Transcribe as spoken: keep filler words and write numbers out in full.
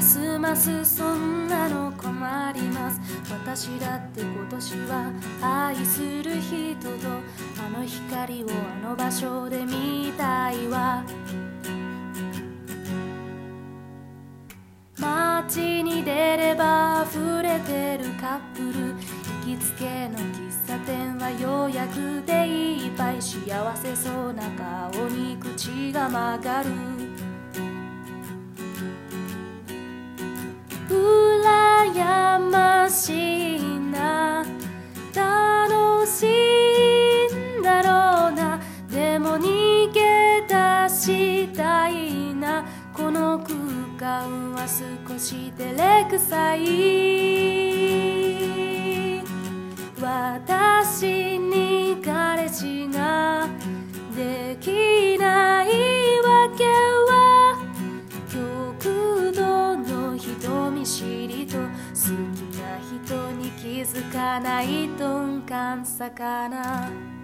ますますそんなの困ります。私だって今年は愛する人とあの光をあの場所で見たいわ。街に出れば溢れてるカップル、行きつけの喫茶店は予約でいっぱい。幸せそうな顔に口が曲がる。羨ましいな、楽しいんだろうな。でも逃げ出したいな。この空間は少し照れくさい。私に彼氏ができないわけは、極度の人見知りと好きな人に気づかない鈍感さかな。